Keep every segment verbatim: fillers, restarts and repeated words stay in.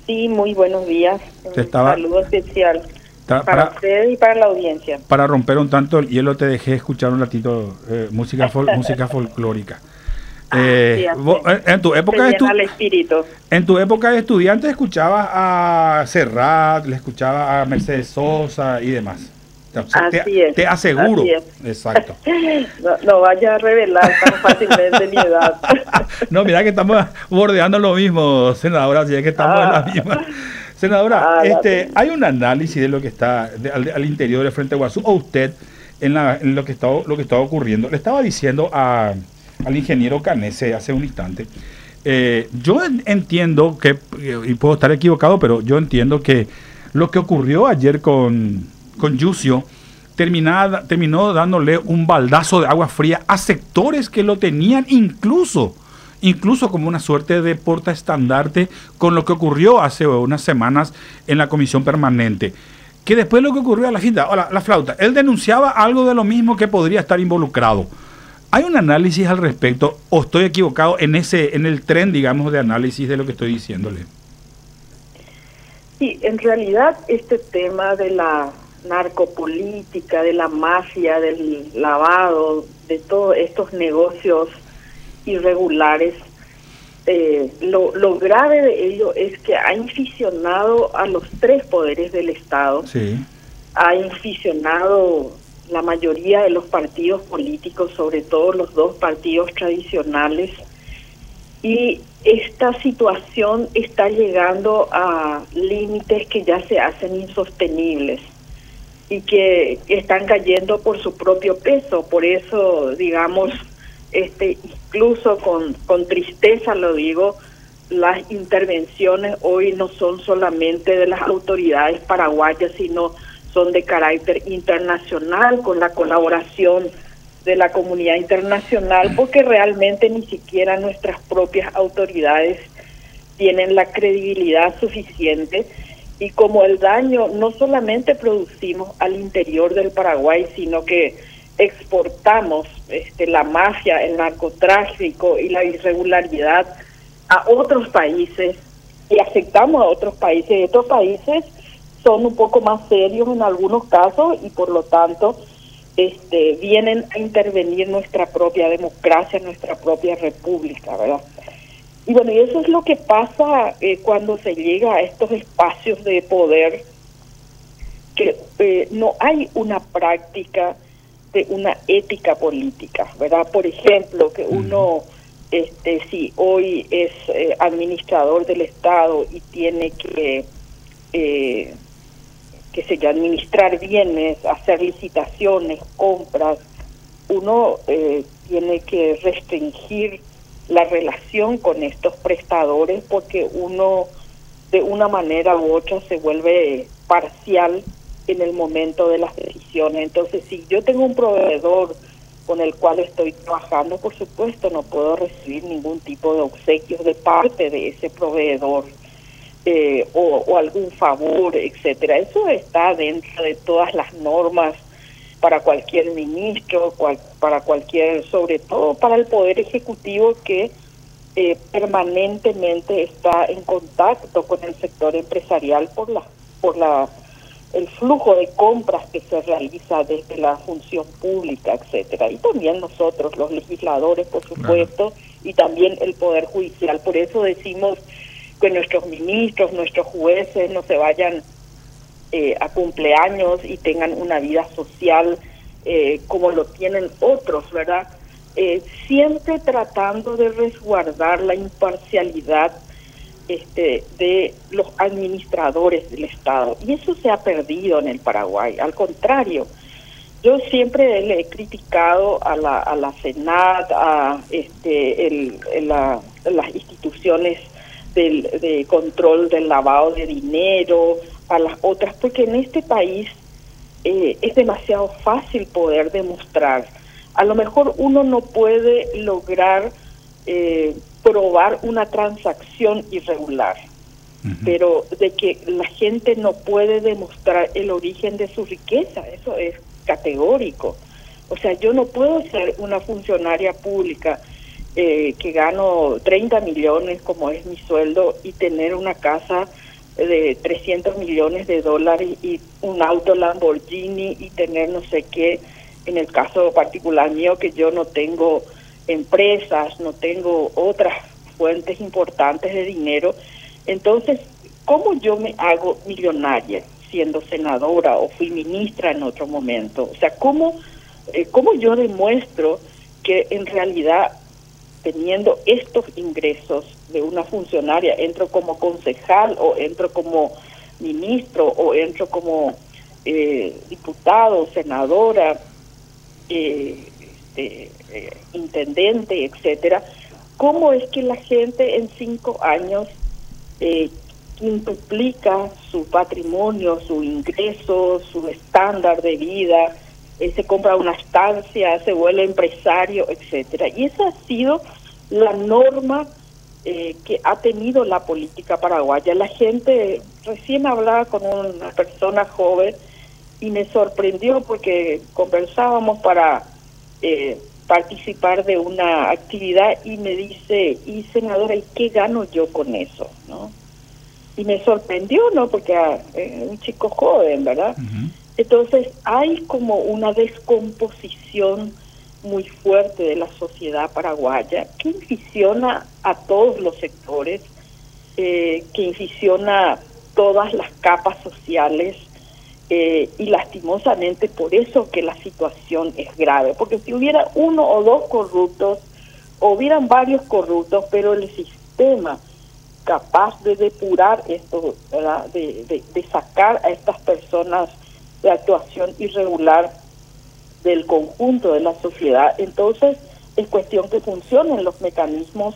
Sí, muy buenos días. Te Un estaba, saludo especial ta- para para, usted y para la audiencia. para romper un tanto el hielo te dejé escuchar un ratito eh, música fol- música folclórica. Sí, Eh, vos, hace, en en tu se época de llena estu- el espíritu. en tu época de estudiante escuchabas a Serrat, le escuchabas a Mercedes Sosa y demás. Te, te, Así es, te así aseguro, es. exacto. No, no vaya a revelar tan fácilmente mi edad. No, mira que estamos bordeando lo mismo, senadora, así es que estamos en la Ah, misma. Senadora, ah, la este, tengo. hay un análisis de lo que está de- al, al interior del Frente Guazú, o usted, en, la, en lo que está, lo que está ocurriendo. Le estaba diciendo a, al ingeniero Canese hace un instante, eh, yo en- entiendo que, y puedo estar equivocado, pero yo entiendo que lo que ocurrió ayer con, con Yusio terminada, terminó dándole un baldazo de agua fría a sectores que lo tenían incluso, incluso como una suerte de portaestandarte con lo que ocurrió hace unas semanas en la comisión permanente. Que después lo que ocurrió a la, finta, o la, la flauta, él denunciaba algo de lo mismo que podría estar involucrado. ¿Hay un análisis al respecto o estoy equivocado en ese, en el tren, digamos, de análisis de lo que estoy diciéndole? Sí, en realidad este tema de la narcopolítica, de la mafia, del lavado, de todos estos negocios irregulares, eh, lo, lo grave de ello es que ha inficionado a los tres poderes del Estado, Sí. ha inficionado la mayoría de los partidos políticos, sobre todo los dos partidos tradicionales, y esta situación está llegando a límites que ya se hacen insostenibles y que están cayendo por su propio peso. Por eso, digamos, este incluso con, con tristeza lo digo, las intervenciones hoy no son solamente de las autoridades paraguayas, sino son de carácter internacional, con la colaboración de la comunidad internacional, porque realmente ni siquiera nuestras propias autoridades tienen la credibilidad suficiente. Y como el daño no solamente producimos al interior del Paraguay, sino que exportamos este, la mafia, el narcotráfico y la irregularidad a otros países y afectamos a otros países. Y estos países son un poco más serios en algunos casos y por lo tanto este, vienen a intervenir nuestra propia democracia, nuestra propia república, ¿verdad? Y bueno, y eso es lo que pasa eh, cuando se llega a estos espacios de poder, que eh, no hay una práctica de una ética política, ¿verdad? Por ejemplo, que uno, este, si hoy es eh, administrador del Estado y tiene que, eh, que sé yo, administrar bienes, hacer licitaciones, compras, uno eh, tiene que restringir la relación con estos prestadores porque uno de una manera u otra se vuelve parcial en el momento de las decisiones. Entonces, si yo tengo un proveedor con el cual estoy trabajando, por supuesto no puedo recibir ningún tipo de obsequios de parte de ese proveedor eh, o, o algún favor, etcétera. Eso está dentro de todas las normas para cualquier ministro, cual, para cualquier, sobre todo para el Poder Ejecutivo que eh, permanentemente está en contacto con el sector empresarial por la por la el flujo de compras que se realiza desde la función pública, etcétera. Y también nosotros, los legisladores, por supuesto, claro. Y también el Poder Judicial. Por eso decimos que nuestros ministros, nuestros jueces no se vayan Eh, a cumpleaños y tengan una vida social eh, como lo tienen otros, ¿verdad? Eh, siempre tratando de resguardar la imparcialidad este, de los administradores del Estado. Y eso se ha perdido en el Paraguay. Al contrario, yo siempre le he criticado a la, a la Senat, a este, el, el, la, las instituciones del, de control del lavado de dinero, a las otras, porque en este país eh, es demasiado fácil poder demostrar. A lo mejor uno no puede lograr eh, probar una transacción irregular, uh-huh. Pero de que la gente no puede demostrar el origen de su riqueza, eso es categórico. O sea, yo no puedo ser una funcionaria pública eh, que gano treinta millones como es mi sueldo y tener una casa de trescientos millones de dólares y un auto Lamborghini y tener no sé qué, en el caso particular mío, que yo no tengo empresas, no tengo otras fuentes importantes de dinero. Entonces, ¿cómo yo me hago millonaria siendo senadora o fui ministra en otro momento? O sea, ¿cómo, eh, cómo yo demuestro que en realidad, teniendo estos ingresos de una funcionaria, entro como concejal o entro como ministro o entro como eh, diputado, senadora, eh, este, eh, intendente, etcétera? ¿Cómo es que la gente en cinco años eh, quintuplica su patrimonio, su ingreso, su estándar de vida, eh, se compra una estancia, se vuelve empresario, etcétera? Y esa ha sido la norma eh, que ha tenido la política paraguaya. La gente, recién hablaba con una persona joven y me sorprendió porque conversábamos para eh, participar de una actividad y me dice, y senadora, ¿y qué gano yo con eso? ¿No? Y me sorprendió, ¿no? Porque eh, un chico joven, ¿verdad? Uh-huh. Entonces hay como una descomposición muy fuerte de la sociedad paraguaya que inficiona a todos los sectores, eh, que inficiona todas las capas sociales, eh, y lastimosamente por eso que la situación es grave, porque si hubiera uno o dos corruptos, o hubieran varios corruptos, pero el sistema capaz de depurar esto, ¿verdad? De, de, de sacar a estas personas de actuación irregular del conjunto de la sociedad, entonces es cuestión que funcionen los mecanismos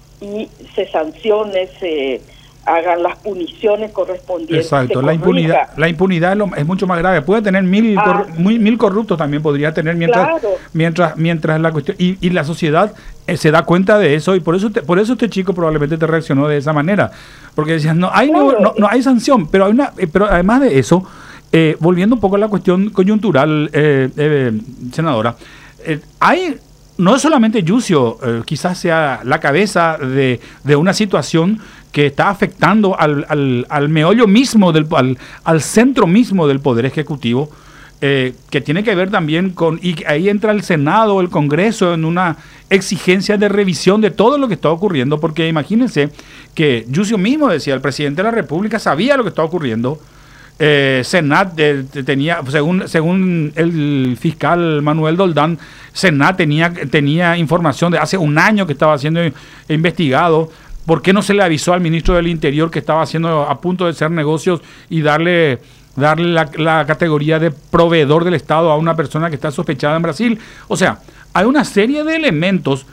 y se sancione, se hagan las puniciones correspondientes. Exacto, la impunidad, la impunidad es, lo, es mucho más grave. Puede tener mil, ah, cor, muy, mil corruptos también podría tener mientras, claro. mientras, mientras la cuestión y, y la sociedad eh, se da cuenta de eso y por eso, te, por eso este chico probablemente te reaccionó de esa manera, porque decías no hay claro. no, no, no hay sanción, pero hay una, eh, pero además de eso. Eh, volviendo un poco a la cuestión coyuntural, eh, eh, senadora, eh, hay, no es solamente Yucio, eh, quizás sea la cabeza de, de una situación que está afectando al, al, al meollo mismo, del, al, al centro mismo del Poder Ejecutivo, eh, que tiene que ver también con, y ahí entra el Senado, el Congreso, en una exigencia de revisión de todo lo que está ocurriendo, porque imagínense que Yucio mismo decía, el presidente de la República sabía lo que estaba ocurriendo. Eh, Senat eh, tenía, según según el fiscal Manuel Doldán, Senat tenía, tenía información de hace un año que estaba siendo investigado. ¿Por qué no se le avisó al ministro del Interior que estaba haciendo a punto de hacer negocios y darle, darle la, la categoría de proveedor del Estado a una persona que está sospechada en Brasil? O sea, hay una serie de elementos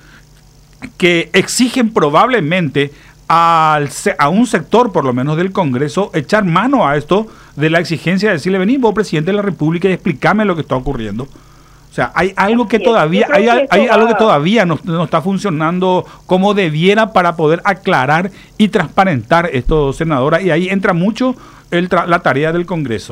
que exigen probablemente Al, a un sector, por lo menos del Congreso, echar mano a esto de la exigencia de decirle, vení vos, presidente de la República, y explícame lo que está ocurriendo. O sea, hay algo que todavía, hay, hay algo que todavía no, no está funcionando como debiera para poder aclarar y transparentar esto, senadora, y ahí entra mucho el tra la tarea del Congreso.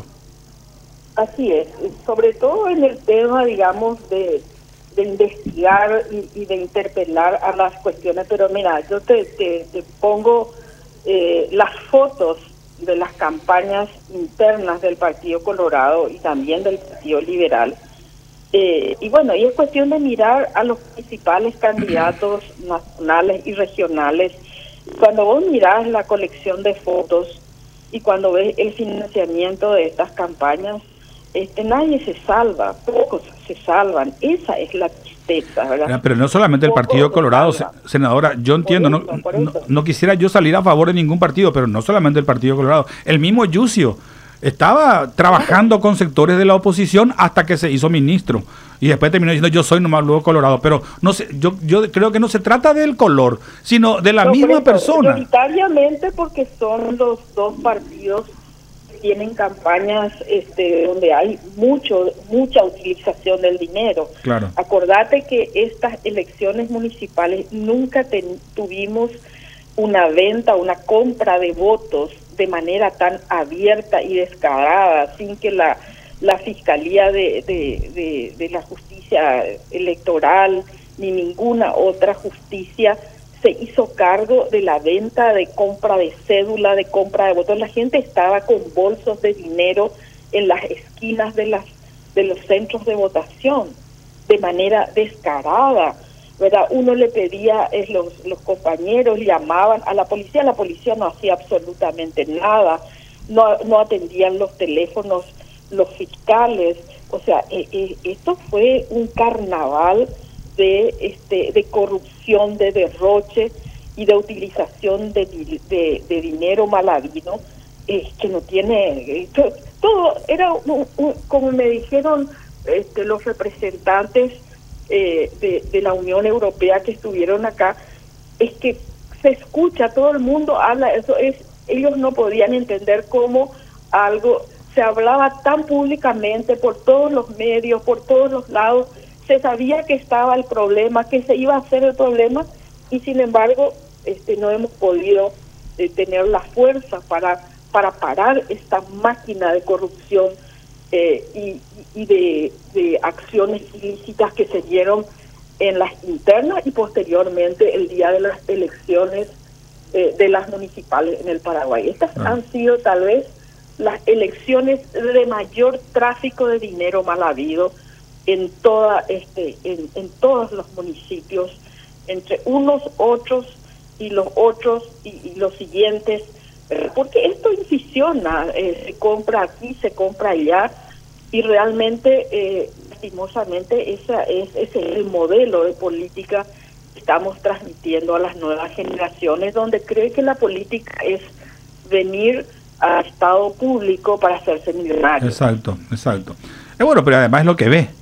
Así es, sobre todo en el tema, digamos, de de investigar y, y de interpelar a las cuestiones, pero mira, yo te, te, te pongo eh, las fotos de las campañas internas del Partido Colorado y también del Partido Liberal, eh, y bueno, y es cuestión de mirar a los principales candidatos nacionales y regionales. Cuando vos mirás la colección de fotos y cuando ves el financiamiento de estas campañas, Este, nadie se salva, pocos se salvan, esa es la tristeza, ¿verdad? Pero no solamente el Partido Colorado, senadora, yo entiendo, no, no, no quisiera yo salir a favor de ningún partido, pero no solamente el Partido Colorado, el mismo Yucio estaba trabajando con sectores de la oposición hasta que se hizo ministro y después terminó diciendo yo soy nomás luego Colorado, pero no sé, yo yo creo que no se trata del color, sino de la no, misma persona. Prioritariamente porque son los dos partidos tienen campañas este, donde hay mucho mucha utilización del dinero. Claro. Acordate que estas elecciones municipales nunca ten, tuvimos una venta, una compra de votos de manera tan abierta y descarada, sin que la, la Fiscalía de, de, de, de la Justicia Electoral ni ninguna otra justicia se hizo cargo de la venta, de compra de cédula, de compra de votos. La gente estaba con bolsos de dinero en las esquinas de las de los centros de votación de manera descarada, ¿verdad? Uno le pedía, eh, los, los compañeros llamaban a la policía, la policía no hacía absolutamente nada, no, no atendían los teléfonos los fiscales, o sea, eh, eh, esto fue un carnaval de este de corrupción, de derroche y de utilización de, de, de dinero mal habido, eh, que no tiene... Eh, to, todo era, un, un, como me dijeron este, los representantes eh, de, de la Unión Europea que estuvieron acá, es que se escucha, todo el mundo habla, eso es, ellos no podían entender cómo algo se hablaba tan públicamente por todos los medios, por todos los lados, se sabía que estaba el problema, que se iba a hacer el problema, y sin embargo este, no hemos podido eh, tener la fuerza para, para parar esta máquina de corrupción eh, y, y de, de acciones ilícitas que se dieron en las internas y posteriormente el día de las elecciones eh, de las municipales en el Paraguay. Estas ah. han sido tal vez las elecciones de mayor tráfico de dinero mal habido en toda este en, en todos los municipios, entre unos otros y los otros y, y los siguientes, porque esto incisiona, eh, se compra aquí, se compra allá, y realmente eh, lastimosamente esa es ese es el modelo de política que estamos transmitiendo a las nuevas generaciones, donde cree que la política es venir al Estado público para hacerse millonario. Exacto, exacto. Es bueno, pero además es lo que ve.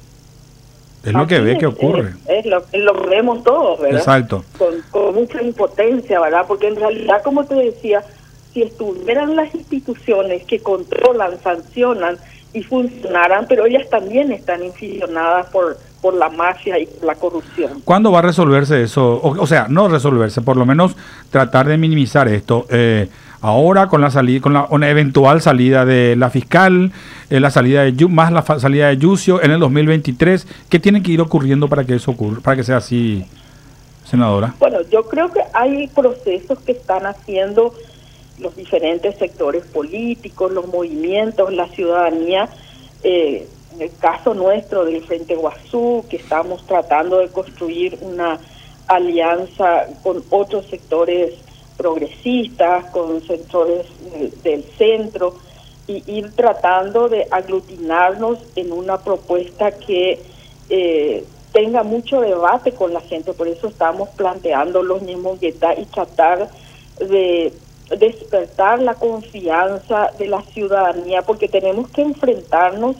Es lo Así que ve es, que ocurre. Es, es, lo, es lo que vemos todos, ¿verdad? Exacto. Con, con mucha impotencia, ¿verdad? Porque en realidad, como te decía, si estuvieran las instituciones que controlan, sancionan y funcionaran, pero ellas también están inficionadas por, por la mafia y por la corrupción. ¿Cuándo va a resolverse eso? O, o sea, no resolverse, por lo menos tratar de minimizar esto. Eh, ahora con la salida, con la una eventual salida de la fiscal, eh, la salida de más la salida de Yucio en el dos mil veintitrés, ¿qué tiene que ir ocurriendo para que eso ocurra, para que sea así, senadora? Bueno, yo creo que hay procesos que están haciendo los diferentes sectores políticos, los movimientos, la ciudadanía. Eh, en el caso nuestro del Frente Guazú, que estamos tratando de construir una alianza con otros sectores progresistas, con sectores del, del centro, y ir tratando de aglutinarnos en una propuesta que eh, tenga mucho debate con la gente. Por eso estamos planteando los Ñemonguetá y tratar de despertar la confianza de la ciudadanía, porque tenemos que enfrentarnos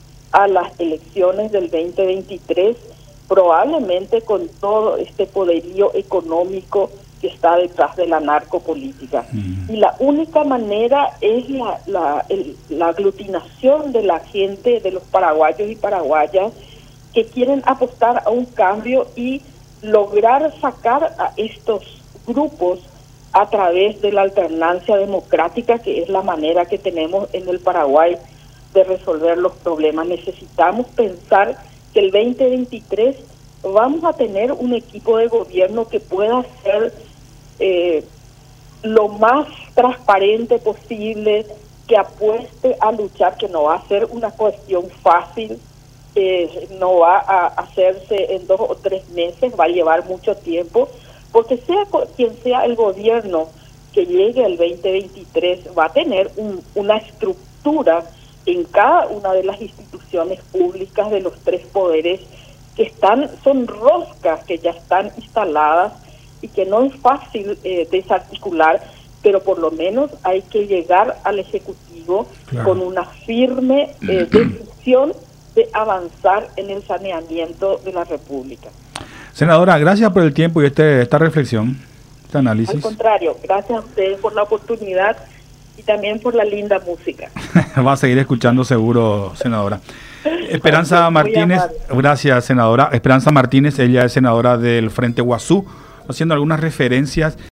a las elecciones del veinte veintitrés probablemente con todo este poderío económico que está detrás de la narcopolítica. Mm. Y la única manera es la, la, el, la aglutinación de la gente, de los paraguayos y paraguayas que quieren apostar a un cambio y lograr sacar a estos grupos a través de la alternancia democrática, que es la manera que tenemos en el Paraguay de resolver los problemas. Necesitamos pensar que el veinte veintitrés vamos a tener un equipo de gobierno que pueda ser eh, lo más transparente posible, que apueste a luchar, que no va a ser una cuestión fácil, eh, no va a hacerse en dos o tres meses, va a llevar mucho tiempo, porque sea quien sea el gobierno que llegue el veinte veintitrés, va a tener un, una estructura en cada una de las instituciones públicas de los tres poderes que están, son roscas que ya están instaladas y que no es fácil eh, desarticular, pero por lo menos hay que llegar al Ejecutivo claro. con una firme eh, decisión de avanzar en el saneamiento de la República. Senadora, gracias por el tiempo y este, esta reflexión, este análisis. Al contrario, gracias a ustedes por la oportunidad y también por la linda música. Va a seguir escuchando seguro, senadora. Esperanza Martínez, gracias, senadora. Esperanza Martínez, ella es senadora del Frente Guazú, haciendo algunas referencias.